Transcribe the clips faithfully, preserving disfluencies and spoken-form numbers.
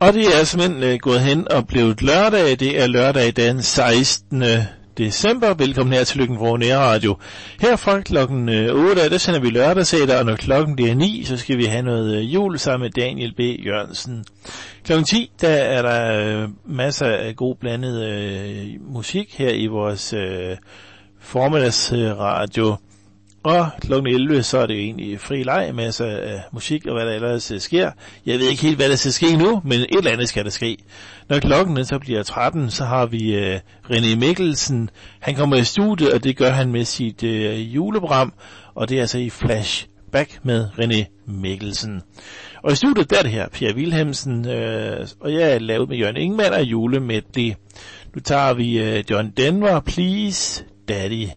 Og det er simpelthen uh, gået hen og blevet lørdag. Det er lørdag den sekstende december. Velkommen her til Lykken Vrå Nærradio. Her fra klokken otte, der sender vi lørdagsætter, og når klokken bliver ni, så skal vi have noget uh, jul sammen med Daniel B. Jørgensen. Klokken ti, der er der uh, masser af god blandet uh, musik her i vores uh, formiddagsradio. Og klokken elleve, så er det jo egentlig fri leg, masser af musik og hvad der ellers sker. Jeg ved ikke helt, hvad der skal ske nu, men et eller andet skal der ske. Når klokken så bliver tretten, så har vi uh, René Mikkelsen. Han kommer i studiet, og det gør han med sit uh, juleprogram, og det er altså i Flashback med René Mikkelsen. Og i studiet, der er det her, Per Wilhelmsen, uh, og jeg er lavet med Jørgen Ingemann og julemedley. Nu tager vi uh, John Denver, Please Daddy.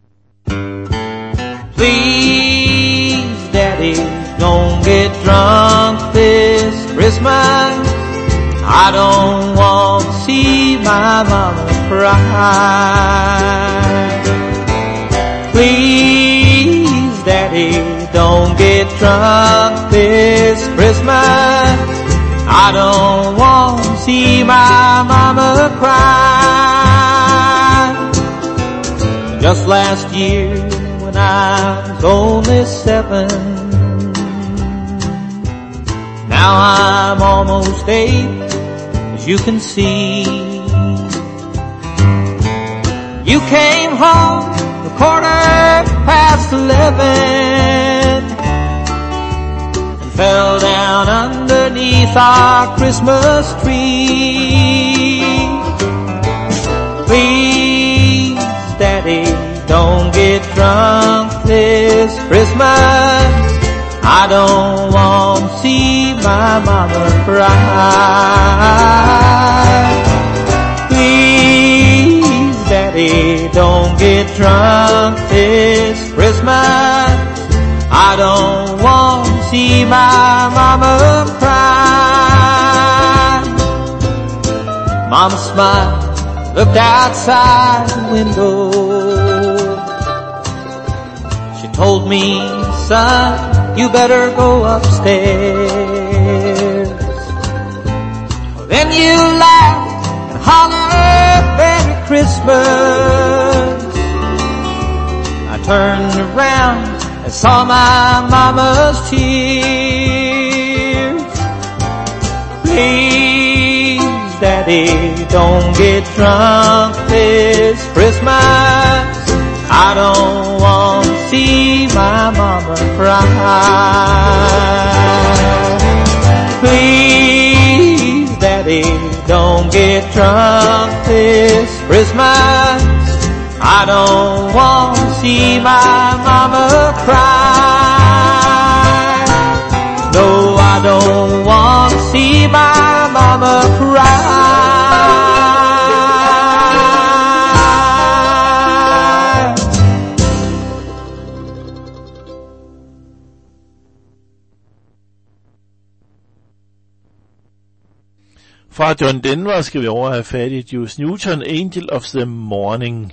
Please, Daddy, don't get drunk this Christmas. I don't want to see my mama cry. Please, Daddy, don't get drunk this Christmas. I don't want to see my mama cry. Just last year, when I was only seven, now I'm almost eight, as you can see. You came home a quarter past eleven and fell down underneath our Christmas tree. Please, Daddy, don't get drunk this Christmas. I don't want to see my mama cry. Please, Daddy, don't get drunk this Christmas. I don't want to see my mama cry. Mama smiled, looked outside the window. Told me, son, you better go upstairs. Then you laughed and hollered, Merry Christmas. I turned around and saw my mama's tears. Please, Daddy, don't get drunk this Christmas. I don't want to see my mama cry. Please, Daddy, don't get drunk this Christmas. I don't want to see my mama cry. No, I don't want to see my mama cry. Fra John Denver skal vi over have fat i Juice Newton, Angel of the Morning.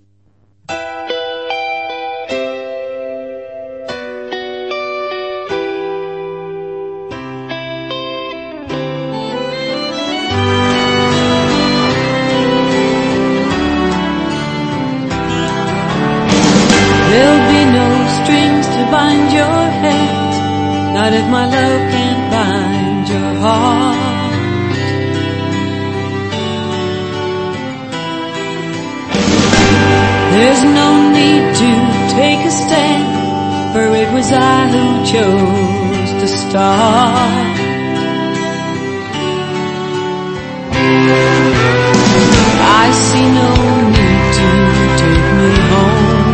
There'll be no strings to bind your head, not if my love can't bind your heart. There's no need to take a stand, for it was I who chose to start. I see no need to take me home.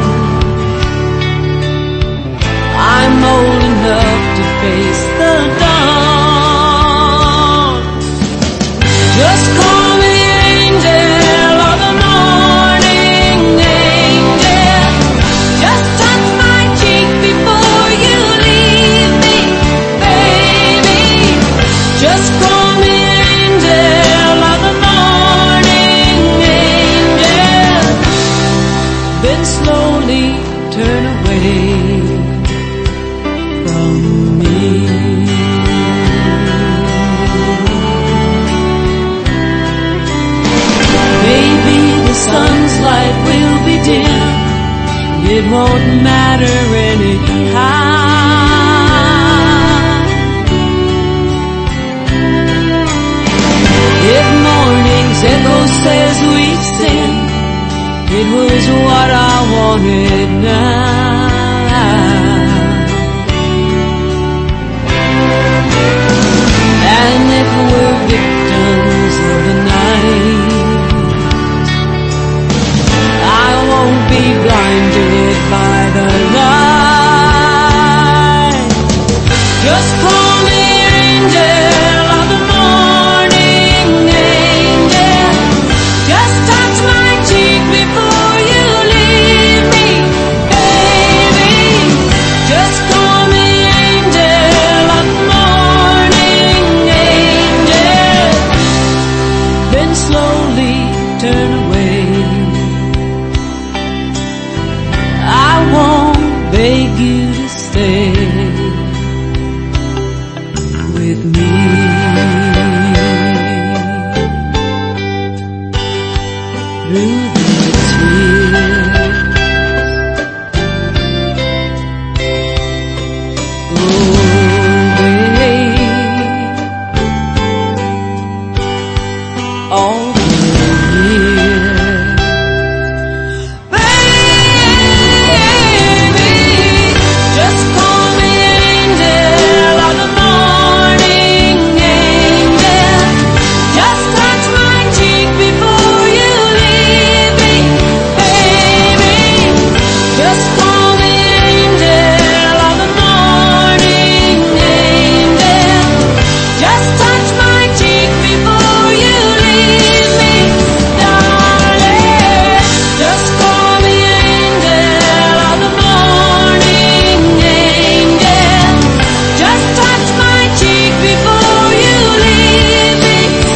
I'm old enough to face the dawn. Just call me angel of the morning, angel. Just touch my cheek before you leave me, baby. Just call me angel of the morning, angel. Then slowly turn away from me. it was what I wanted now. And if we're victims of the night, I won't be blinded by the light. Just call me angel of the morning, angel. Just touch my cheek before you leave me, baby. Just call me angel of the morning, angel. Then slowly turn away. I won't beg you to stay with me. Through the tears, oh babe, all the years, baby, just call me angel of the morning, angel. Just touch my cheek before you leave me, baby. Just call me angel of the morning, angel. Just touch my cheek before you leave me, darling. Just call me angel of the morning, angel. Just touch my cheek before you leave me,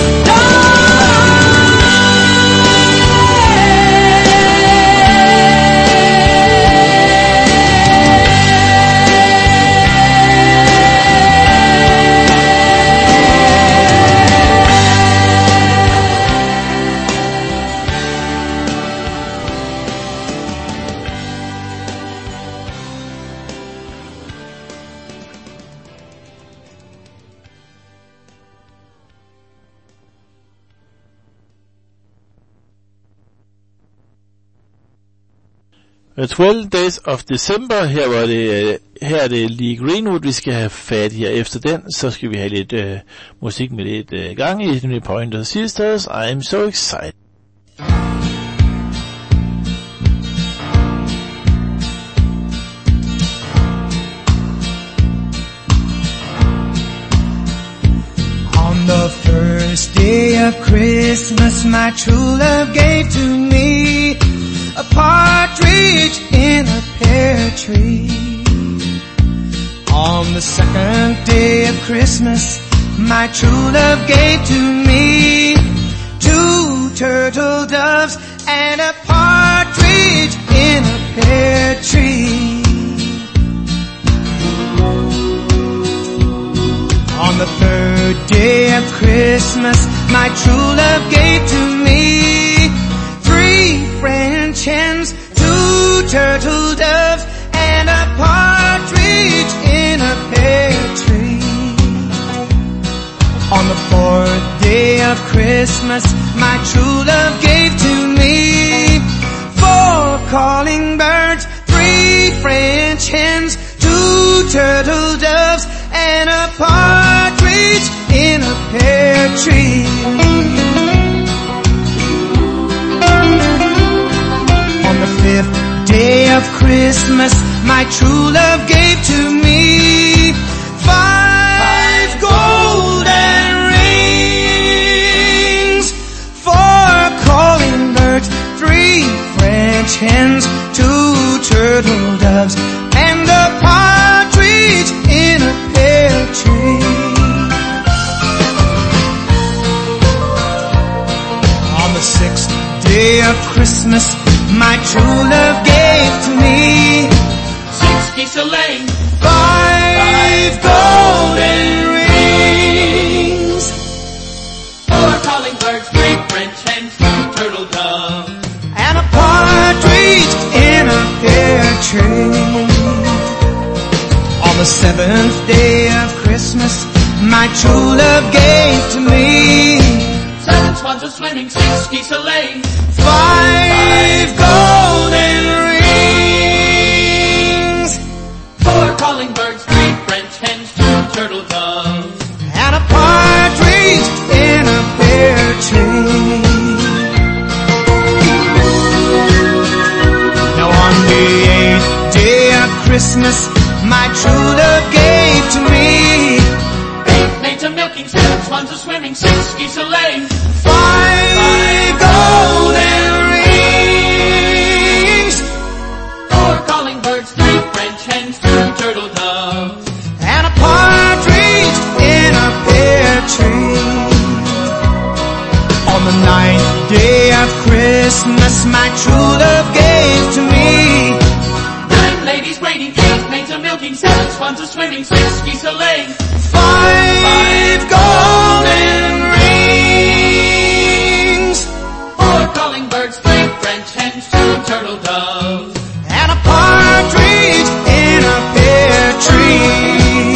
twelve Days of December, her, var det, her er det Lee Greenwood, vi skal have fat i her. Efter den, så skal vi have lidt øh, musik med lidt øh, gang i, nemlig Pointer Sisters, I'm So Excited. On the first day of Christmas, my true love gave to me a partridge in a pear tree. On the second day of Christmas, my true love gave to me two turtle doves and a partridge in a pear tree. On the third day of Christmas, my true love gave to me three French hens, two turtle doves, and a partridge in a pear tree. On the fourth day of Christmas, my true love gave to me four calling birds, three French hens, two turtle doves, and a partridge in a pear tree. On the fifth day of Christmas, my true love gave to me five golden rings, four calling birds, three French hens, two turtle doves, and a partridge in a pear tree. On the sixth day of Christmas, my true love gave to me six geese a laying, five golden rings, four calling birds, three French hens, two turtle doves, and a partridge in a pear tree. On the seventh day of Christmas, my true love gave to me seven swans a swimming, six geese a laying, five golden Christmas my true love gave to me. Eight maids a milking, six swans a swimming, six geese a laying, Five, Five golden rings, four calling birds, three French hens, two turtle doves, and a partridge in a pear tree. On the ninth day of Christmas my true love gave to me. nine ladies waiting, eight maids a milking, seven swans a swimming, six geese a laying, Five, Five golden rings, four calling birds, three French hens, two turtle doves, and a partridge in a pear tree.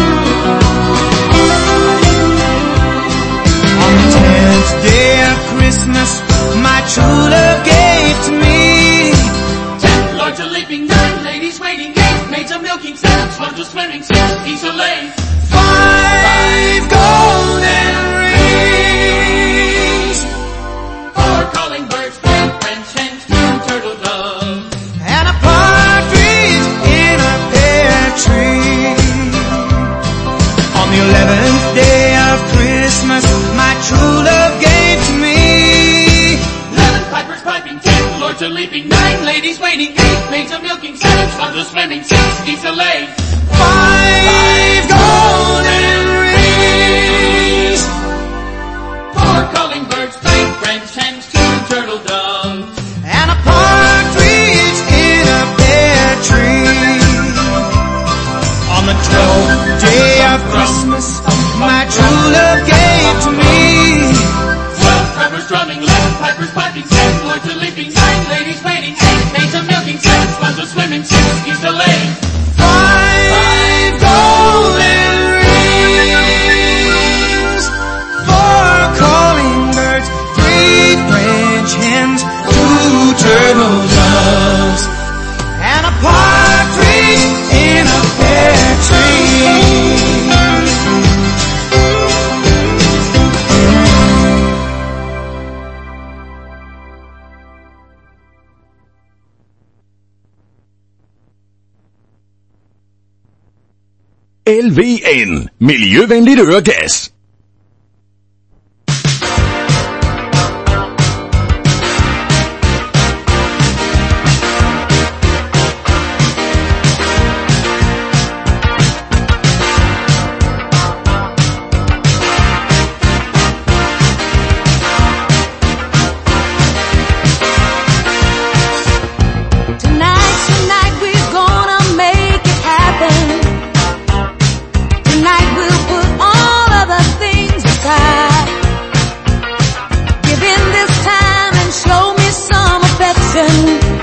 On the tenth day of Christmas my true love gave to me. ten lords a leaping, nine ladies waiting, eight maids a milking, seven swans a swimming, six geese a laying, Five golden rings, four calling birds, three French hens, two turtle doves, and a partridge in a pear tree. On the eleventh day of Christmas my true love gave to me. eleven pipers piping, ten lords a leaping, nine ladies waiting, eight maids a milking, seven swans a swimming, six geese a laying, Five golden rings, four calling birds, three French hens, two turtle doves, and a partridge in a pear tree. On the twelfth day of Christmas my true love gave to me. twelve drummers drumming, eleven pipers piping, ten lords a leaping, nine ladies waiting, eight maids a milking, seven swans a swimming, six geese a laying, Five golden rings, four calling birds, three French hens, two turtle doves, and a partridge in a pear tree. L V N, miljøvenligt øregas. Tonight, tonight we're gonna make it happen. Tonight we'll put all of the things aside. Give in this time and show me some affection.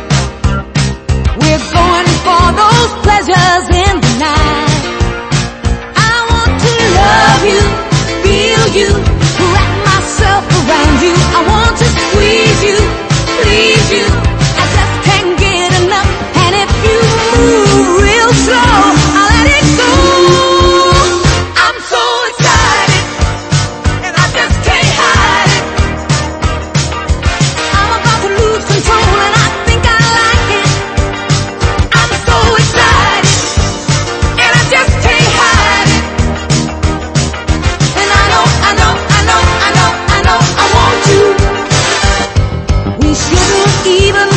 We're going for those pleasures in the night. I want to love you, feel you, wrap myself around you. I want to squeeze you, please you. I just can't get enough. And if you move real slow, I'll let it go. I'm so excited, and I just can't hide it. I'm about to lose control, and I think I like it. I'm so excited, and I just can't hide it. And I know, I know, I know, I know, I know I want you. We shouldn't even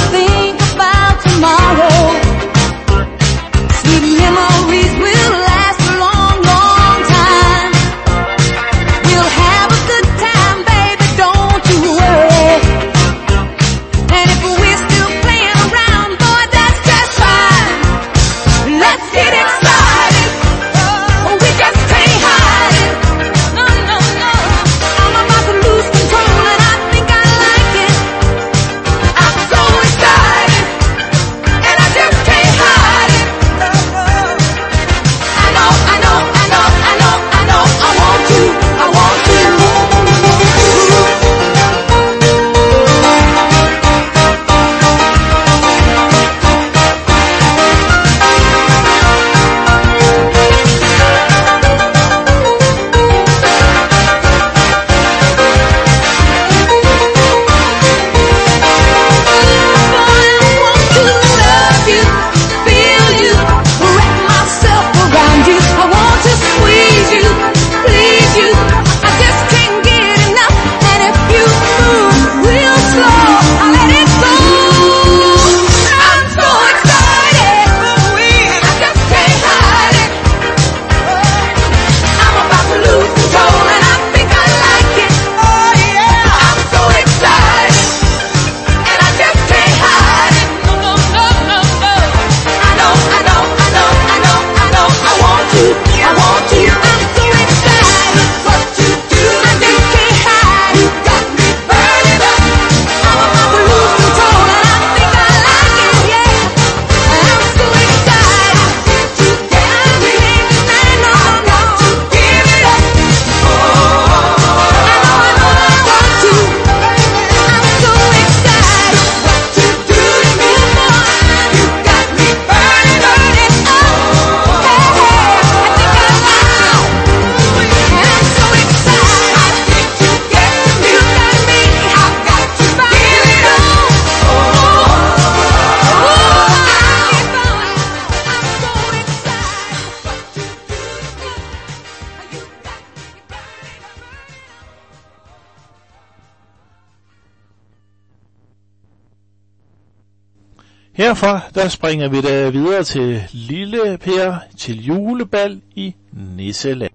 Herfra, der springer vi da videre til Lille Per til julebal i Nisseland.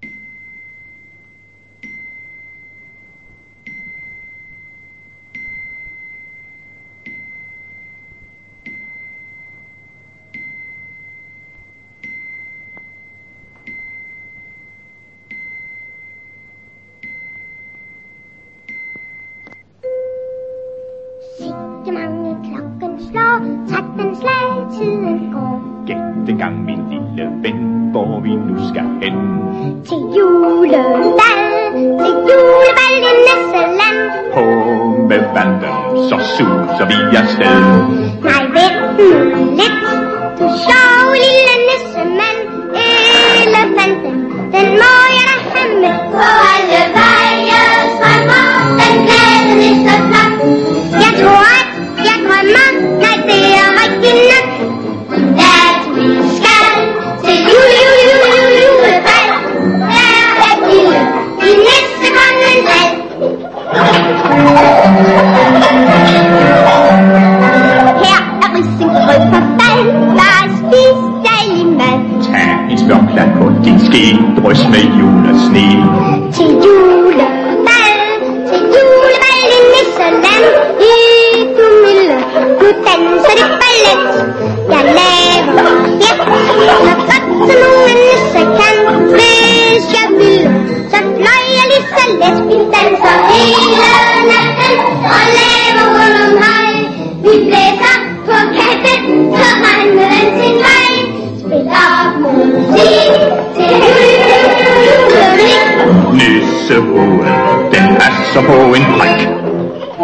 tretten slag, tiden går. Gæt den gang, min lille ven, hvor vi nu skal hen. Til julebal, til julebal i Nisseland. På med vandet, så suser vi afsted. Nej, vent nu lidt, du sjov lille nissemand. Elefanten, den må jeg da have med. På alle veje strømmer den glade nisseflok. Jeg tror, at jeg drømmer, nej, det er rigtig nok. At vi skal til jule, jule, jule, jule, julebal. Der er lille i nissekongens hal. Her er risengrød på fald, der er spist dejlig mad. Tag en smørklat på din ske, drys med julesne. Til julebal, til julebal i Nisseland. I du milde, nu danser det ballet. Jeg laver flæt, så godt som nogen nisse kan. Hvis jeg ville, så fløj jeg lige så let. Vi danser hele natten og laver rundt om hej. Vi blæser på katten, så regner den sin vej. Spiller musik til julemusik. Nissehovedet, den passer på en prik. Der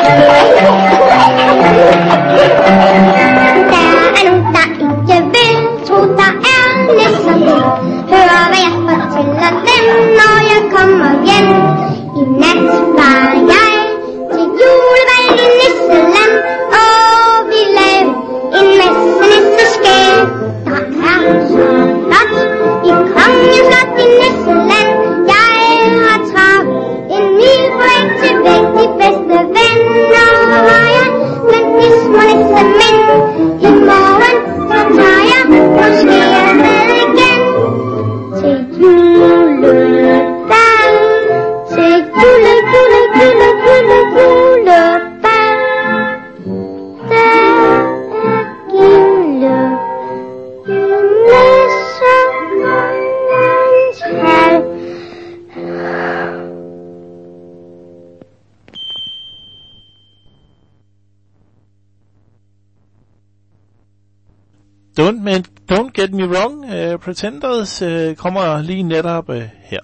er nogen, der ikke vil tro, der er nisser med. Hør, hvad jeg fortæller dem, når jeg kommer hjem. I nat var jeg til julebal i Nisseland, og vi lavede en masse nisseskæg. Der er så flot i kongens slot i Nisseland. Jeg har travlt en mil på væg til væg, de bedste venner har jeg. Men de små nissemænd, i morgen så tager jeg måske jeg med igen. Til julebal, til jule, jule, jule, jule, julebal. Der er gilde i nissekongens hal. Don't, man, don't get me wrong, uh, Pretenders uh, kommer lige netop uh, her.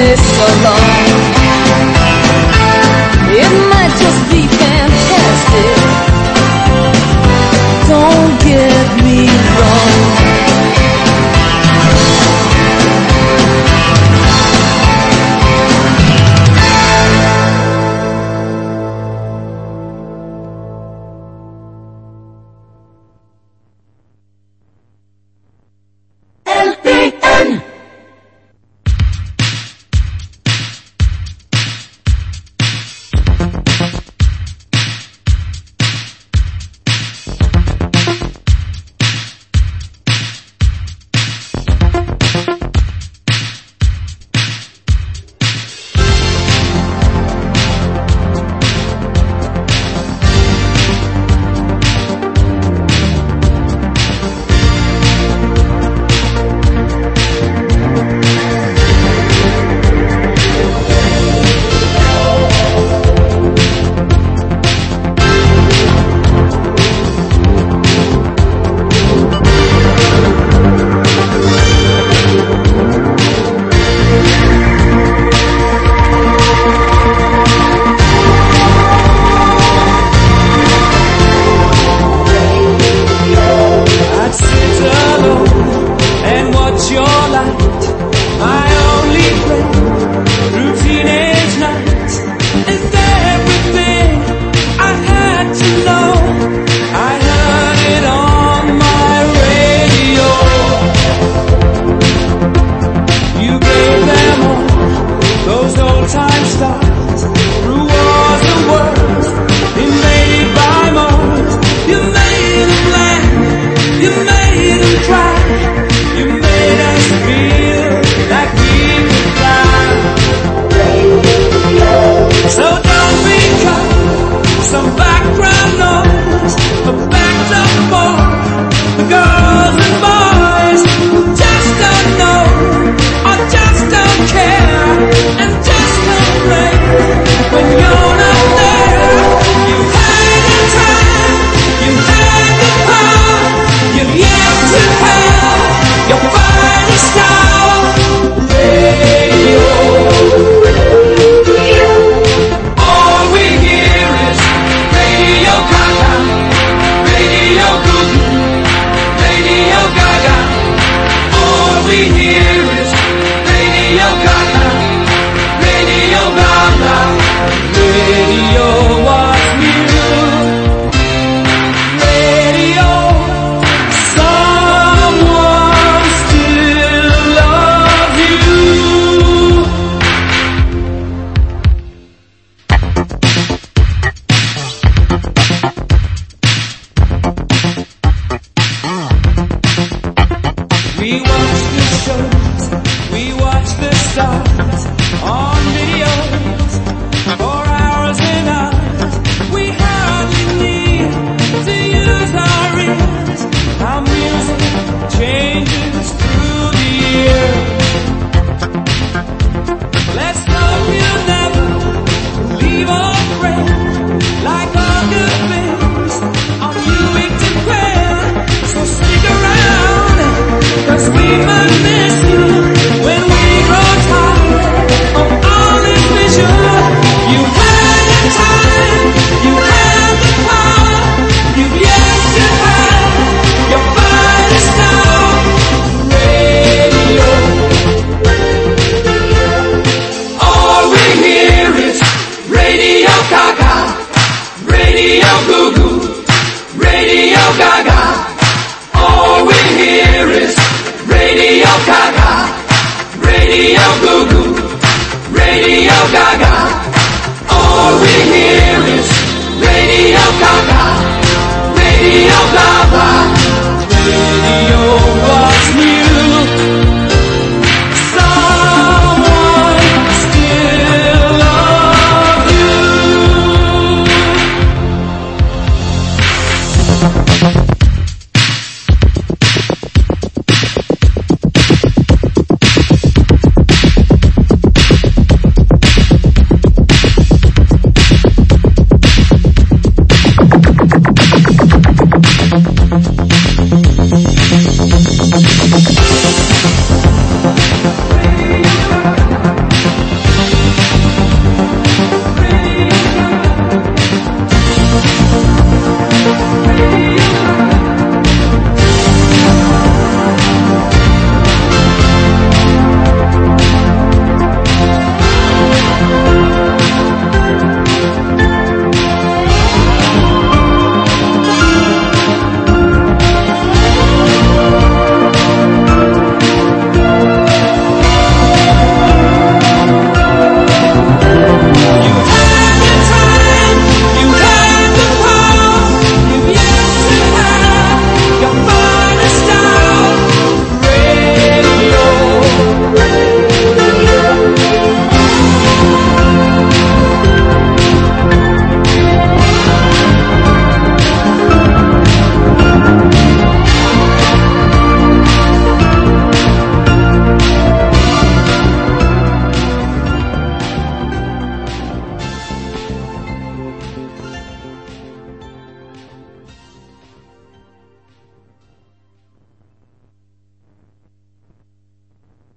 this alone. It might just be fantastic. Don't get me wrong. We might miss you when we grow tired.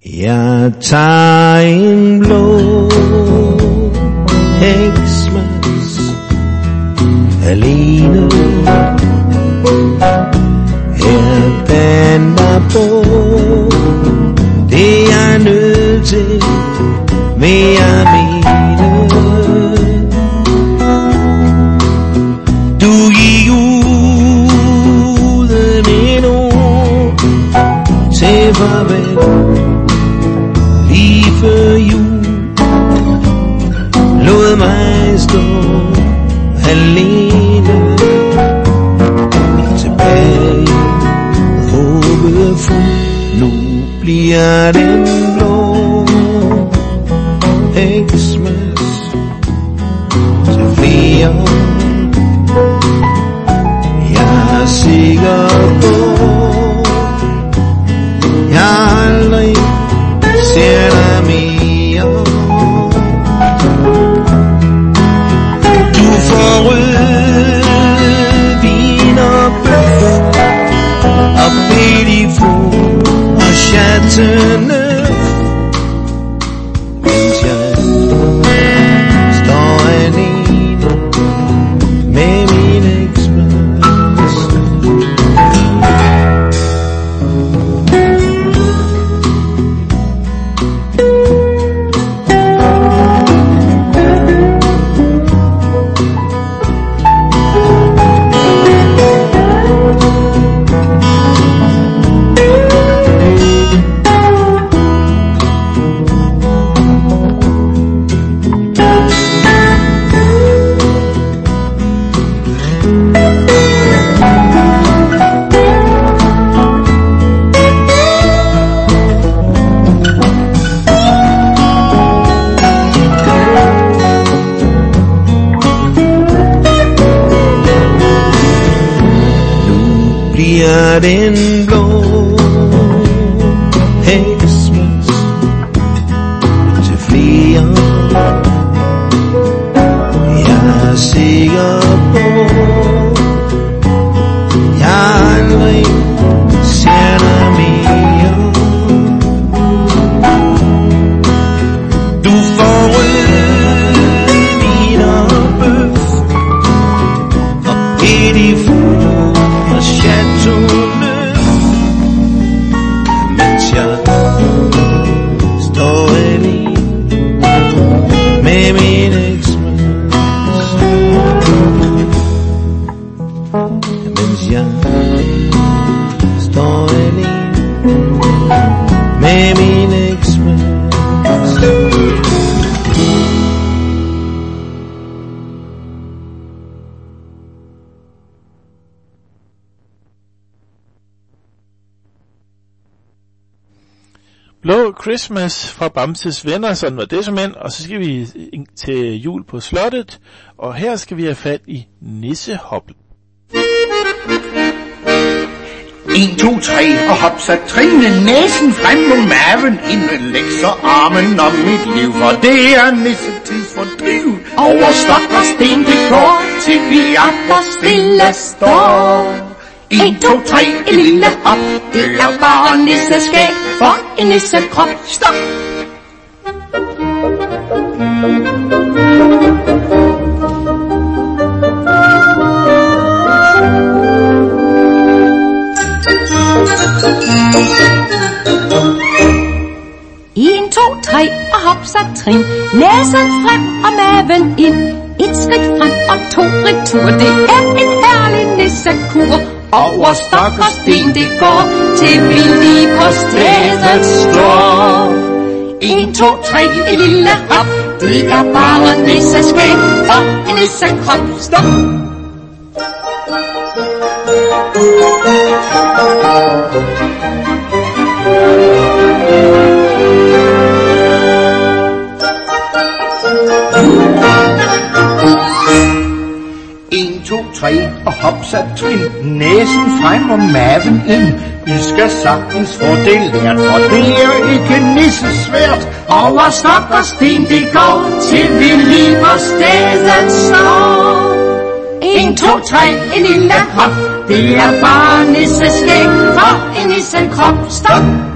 Jeg tager en blå Xmas alene. Her bander på det jeg er nødt til, vil jeg mene. Du gik uden endnu til farvel lige før jul. Lod mig stå alene tilbage, håbefuld. Nu bliver den blå Xmas til flere. Jeg er sikker på, jeg aldrig ser dig mere. Du får rødvin og bøf og pétifou og chateauneuf, mens jeg står alene med min Xmas. Den blå Xmas til flere. Jeg er sikker på, jeg aldrig ser dig mere. Du får rødvin og bøf og pétifou og chateauneuf, mens jeg står alene med min Xmas. Mens jeg står alene med min Xmas. Blå Christmas fra Bamses Venner, sådan var det som end, og så skal vi til jul på slottet, og her skal vi have fat i Nissehoppel. En, to, tre, og hop så trinne næsen frem på maven, ind læg så armen om mit liv, for det er nissetids fordriv. Over stok og sten det går, til vi atter stille står. En, to, tre, en lille hop, det er bare nisseskæg, for en nissekrop. Stop! En, to, tre, og hop så trin, næsen frem og maven ind. Et skridt frem og to retur, det er en herlig nissekur. Over stok og sten det går, til vi lige på stedet står. En, to, tre, en lille hop, det er bare nisseskæg, og en nissekrop. Stop! En, to, tre, og hop så trin, næsen frem og maven ind. I skal sagtens få det lært, for det er ikke nissesvært. Over stok og sten det går, til vi lige på stedet står. En, to, tre, en lille hop, det er bare nisseskæg, for en nissekrop. Stop!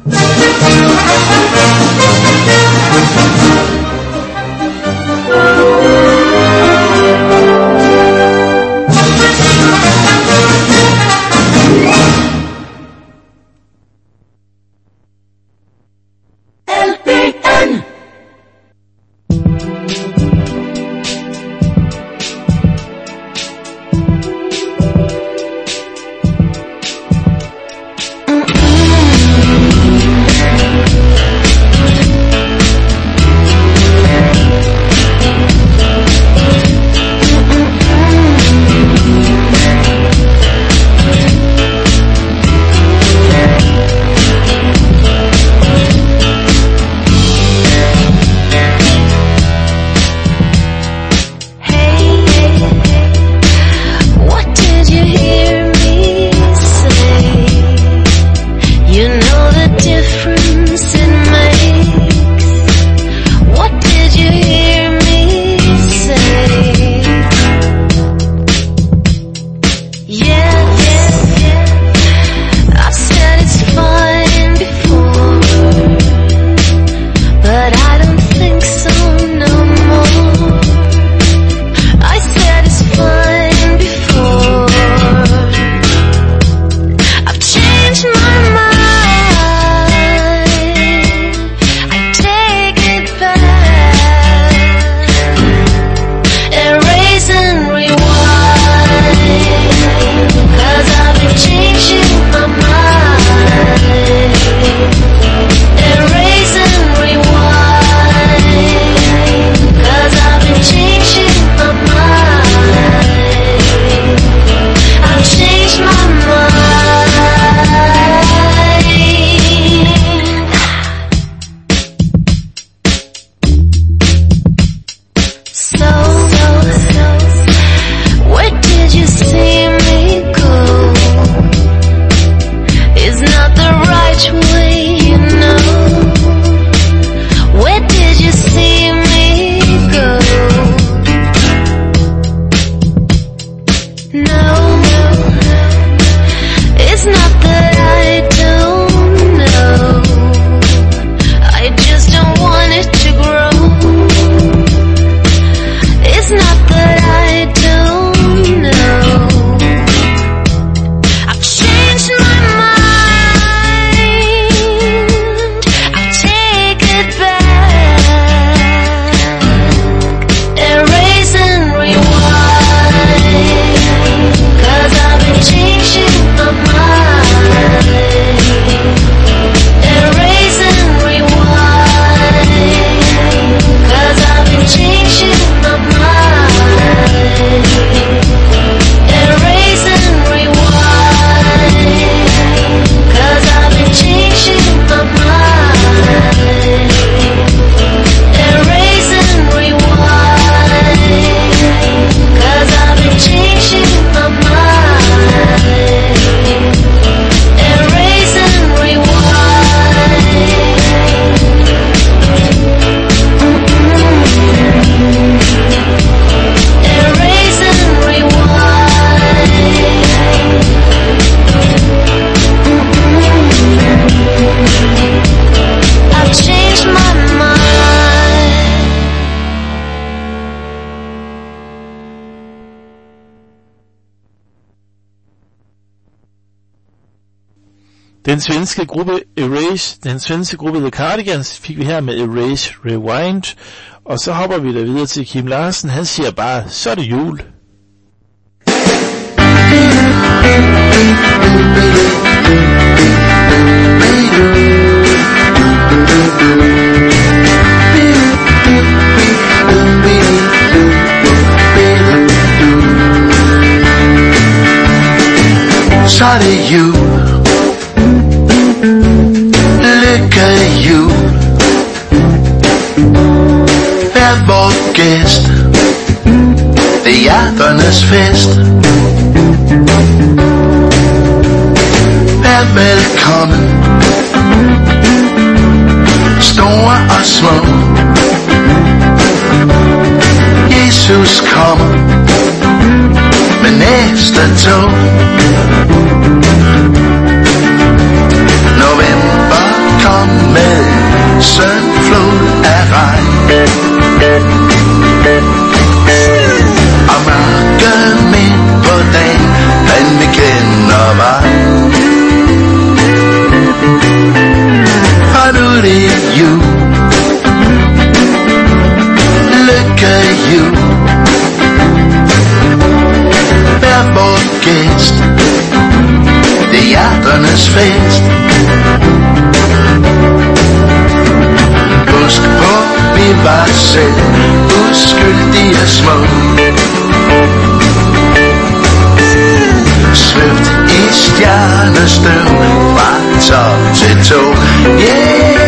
Den svenske gruppe Erase, den svenske gruppe The Cardigans fik vi her med Erase Rewind, og så hopper vi der videre til Kim Larsen. Han siger bare, så er det jul. Så er det jul. Lykke jul. Vær vor gæst ved hjerternes fest. Vær velkommen, store og små. Jesus kommer med næste tog. November var selv uskyldige små. Svøbt i stjernestøv fra top til tå. Yeah.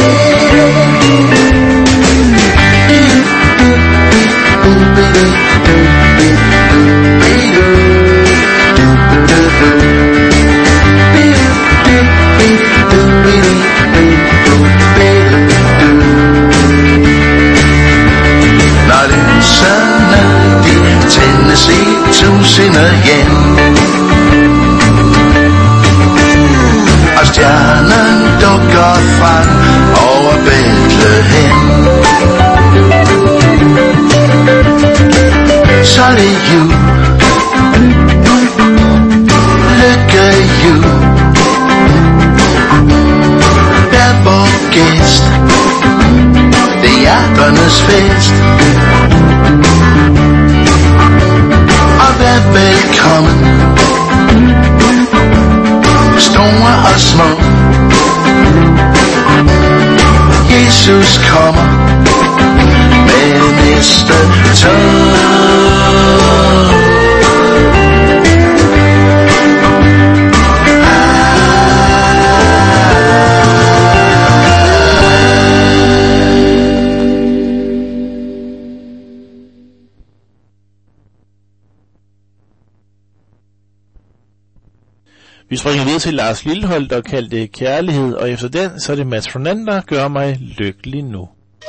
Når lyserne de tændes i tusinde hjem, og stjernen dukker frem over Bethlehem, så er det jul, lykke jul. Vær vor gæst, det er hjerternes fest, og vær velkommen, store og små. Jesus kommer med næste tog. Vi springer videre til Lars Lilholt, der kaldte det Kærlighed, og efter den, så er det Mads Fornander, Gør mig lykkelig nu.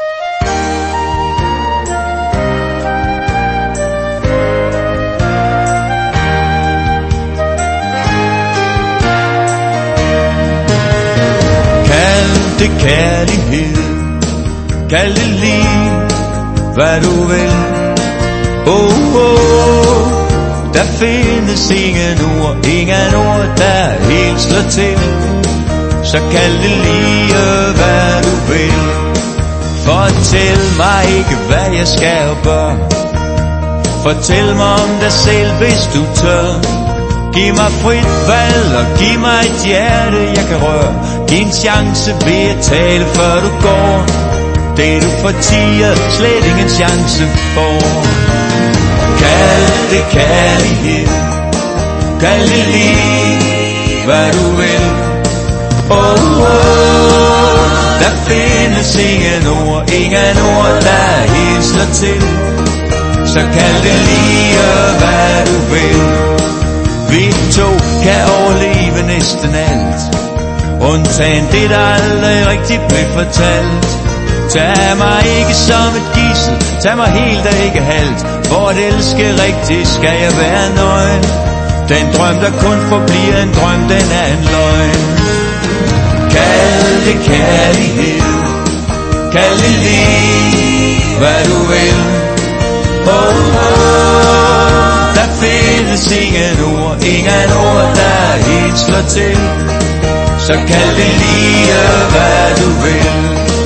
Kald det kærlighed, kald det liv, hvad du vil. Oh, oh. Der findes ingen ord, ingen ord, der helt slår til. Så kald det lige, hvad du vil. Fortæl mig ikke, hvad jeg skal og bør. Fortæl mig om dig selv, hvis du tør. Giv mig frit valg, og giv mig et hjerte, jeg kan røre. Giv en chance ved at tale, før du går. Det du fortier, slet ingen chance for. Kald det kærlighed, kald det liv, hvad du vil. Oh, oh, der findes ingen ord, ingen ord, der helt slår til. Så kald det lige, hvad du vil. Vi to kan overleve næsten alt, undtagen det, der aldrig rigtig blev fortalt. Tag mig ikke som et gidsel, tag mig helt og ikke halvt. For at elske rigtigt skal jeg være nøgen. Den drøm, der kun forbliver en drøm, den er en løgn. Kald det kærlighed, kald det liv, hvad du vil. Oh, oh, der findes ingen ord, ingen ord, der helt slår til. Så kald det lige, hvad du vil.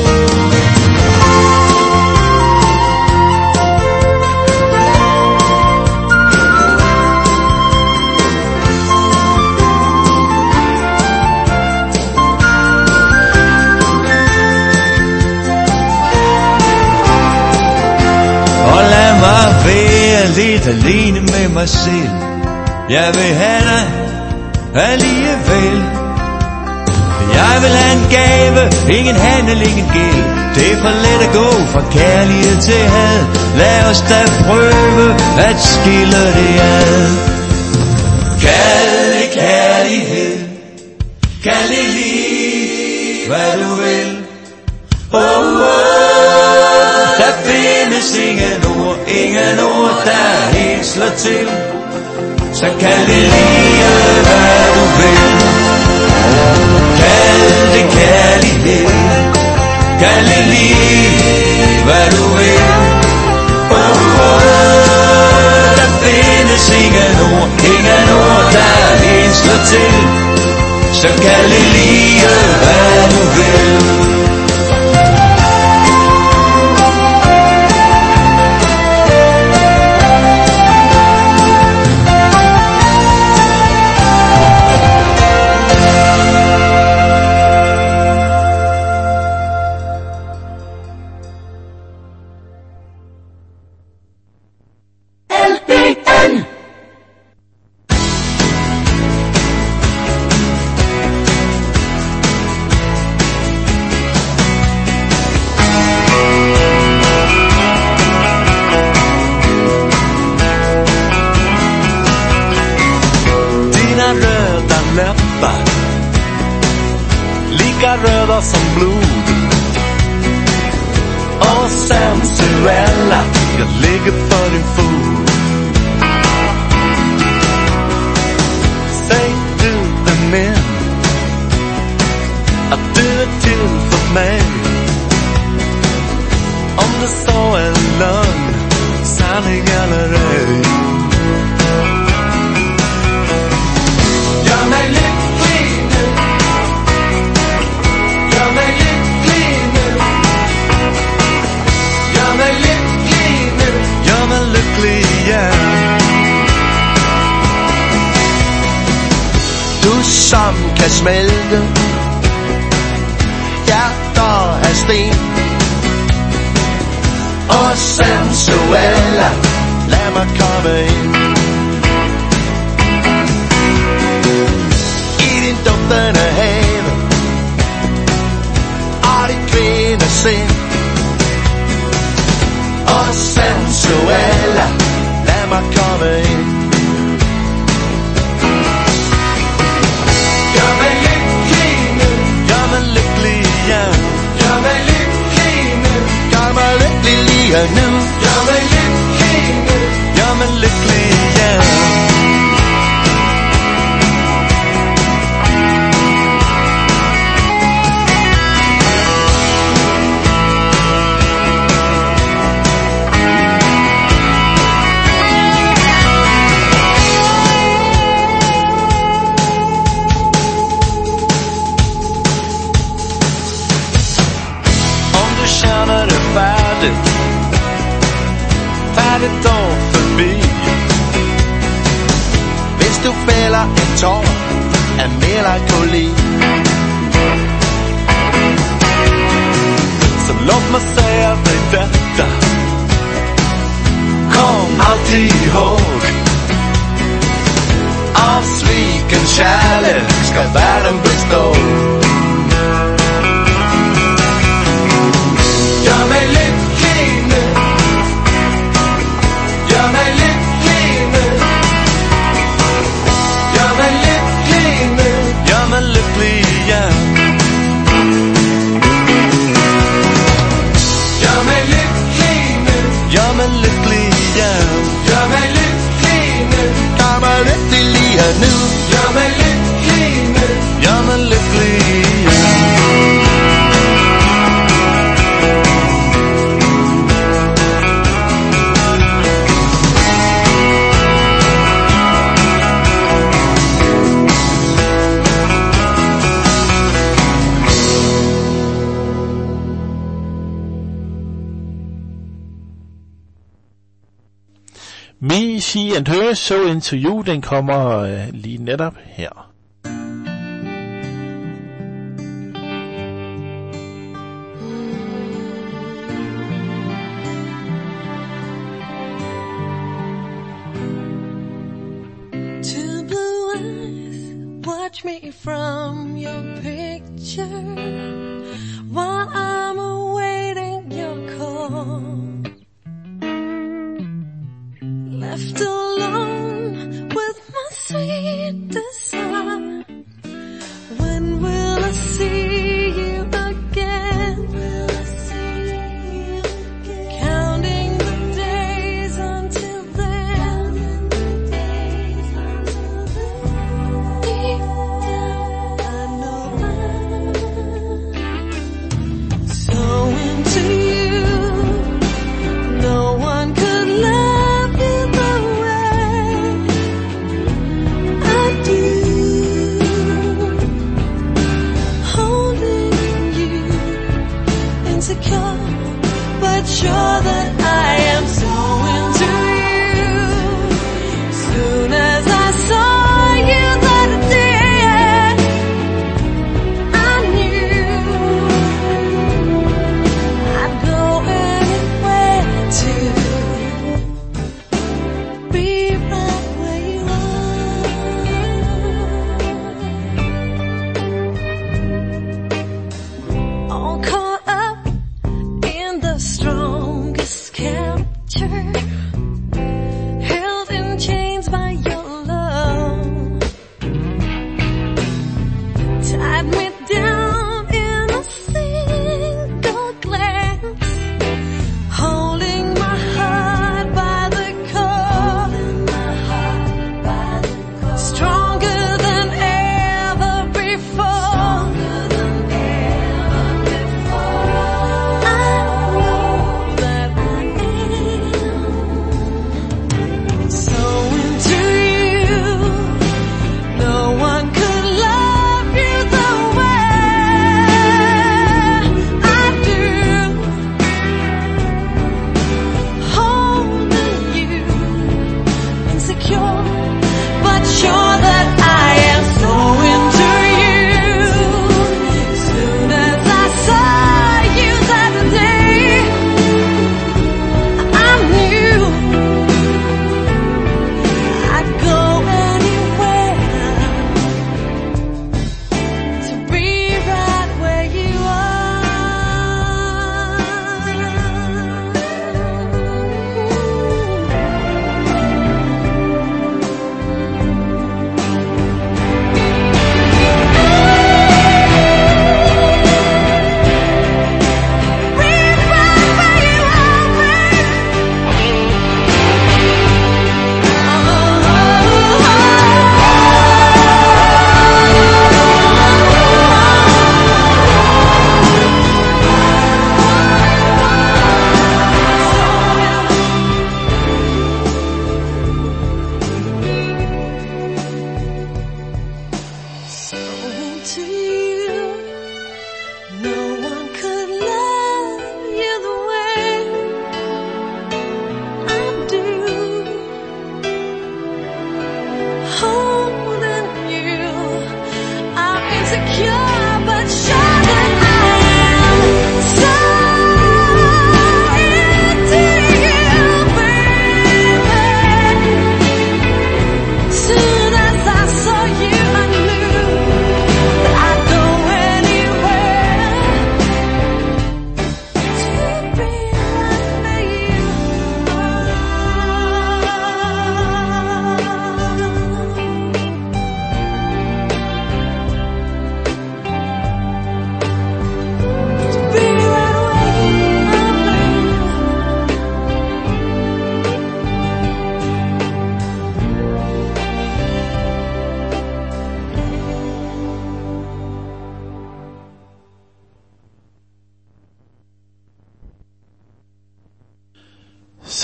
Være lidt alene med mig selv. Jeg vil have dig alligevel. Jeg vil have en gave, ingen handel, ingen gæld. Det er for let at gå fra kærlighed til had. Lad os da prøve at skille det ad. Kald det kærlighed, kald det liv, hvad du vil. Oh, oh, der findes ingen ord, ingen ord, der helt slår til. Så kald det lige, hvad du vil. Kald det kærlighed, kald det liv, hvad du vil. Oh, oh, der findes ingen ord, ingen ord, der helt slår til. Så kald det lige, hvad du vil. som blod. Og sensuella, jeg ligger for din fod. Säg du er mænd, at du er til for mig. Om det så er løgn, sanning eller ej. Gør mig lykkelig nu. Gør mig lykkelig nu. Gør mig lykkelig nu. Gør mig lykkelig, ja. Du som kan smelte hjerter af sten. Og sensuella, lad mig komme ind. I din duftende have og dit kvindesind. Og sensuella, lad mig komme ind. Gør mig lykkelig nu. Gør mig lykkelig, ja. Gør mig lykkelig nu. Gør mig lykkelig lige nu. Gør mig lykkelig nu. Gør mig lykkelig, ja. Færdigt, færdigt dog forbi. Hvis du fælder en tår af melankoli, så lad mig sige dig dette. Kom altid ihåg, af sviken kærlighed skal verden bestå. Gør mig lykkelig nu. Gør mig lykkelig nu. Gør mig lykkelig nu. Gør mig lykkelig, ja. Gør mig lykkelig nu. Gør mig lykkelig, ja. Gør mig lykkelig nu. Gør mig lykkelig lige nu. Gør mig lykkelig nu. Gør mig lykkelig, ja. Me, She and Her, So Into You, den kommer øh, lige netop her. Two blue eyes watch me from your picture while I'm awaiting your call. Left alone with my sweet desire. When will I see you again? Will I see you again? Counting the days until then. Counting the days until then. Deep down, I know I'm so into you. No one could love you the way I do. Holding you insecure, but sure that I am so into you. Soon as I saw you that day, I knew I'd go anywhere to be right where you are. All caught up in the strongest capture, held in chains by your love.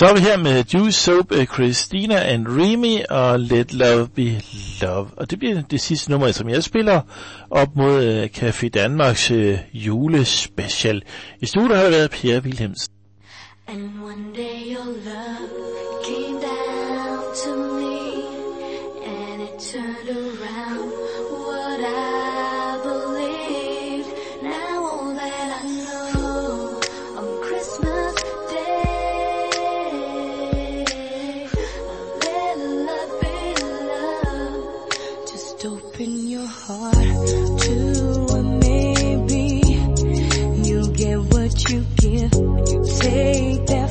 Så er vi her med Juice, Soap, Christina and Remy og Let Love Be Love. Og det bliver det sidste nummer, som jeg spiller op mod uh, Café Danmarks uh, julespecial. I studiet har været Pierre Wilhelmsen. And one day your love came down to me, and it turned around what I believed. Now all that I know on Christmas Day, let love be love. Just open your heart to a maybe. You get what you give. You take that.